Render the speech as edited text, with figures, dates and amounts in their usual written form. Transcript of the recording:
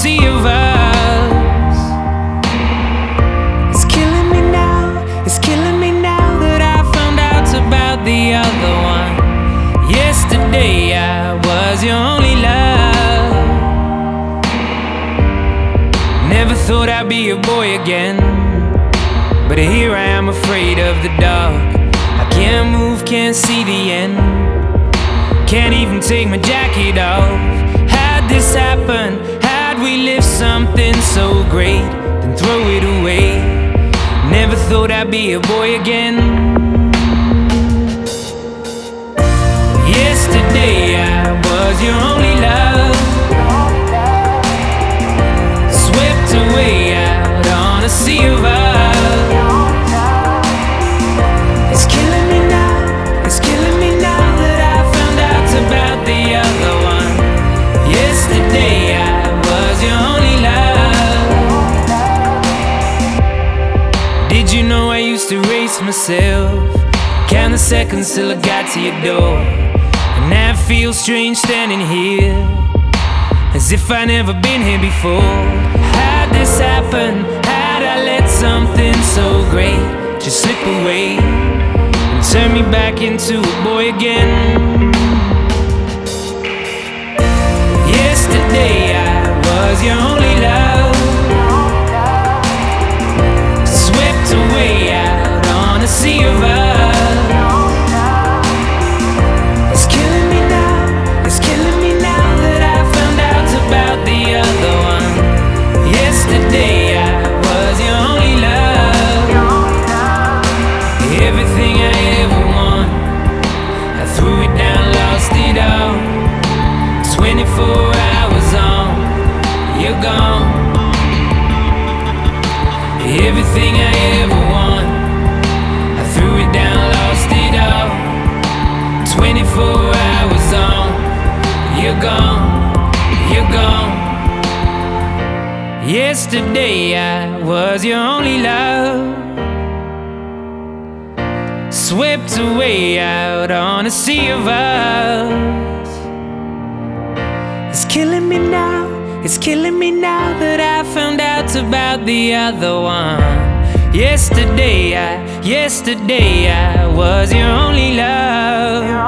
sea of us. It's killing me now, it's killing me now that I found out about the other one. Yesterday I was your only love. Never thought I'd be a boy again, but here I am afraid of the dark. I can't move, can't see the end, can't even take my jacket off. How'd this happen? How'd we live something so great, then throw it away? Never thought I'd be a boy again. Yesterday I was your only love, swept away out on a sea of us. It's killing me now, it's killing me now that I found out about the other one. Yesterday I was your only love. Did you know I used to race myself, count the seconds till I got to your door? And now it feels strange standing here, as if I never been here before. How'd this happen? How'd I let something so great just slip away and turn me back into a boy again? Yesterday I was your only love, swept away out on a sea of us. It's killing me now, it's killing me now that I found out about the other one. Yesterday I was your only love. Everything I ever want, I threw it down, lost it all. 24 hours on, you're gone. Everything I ever want, I threw it down, lost it all. 24 hours on, you're gone, you're gone. Yesterday I was your only love, swept away out on a sea of us. It's killing me now, it's killing me now that I found out about the other one. Yesterday I was your only love.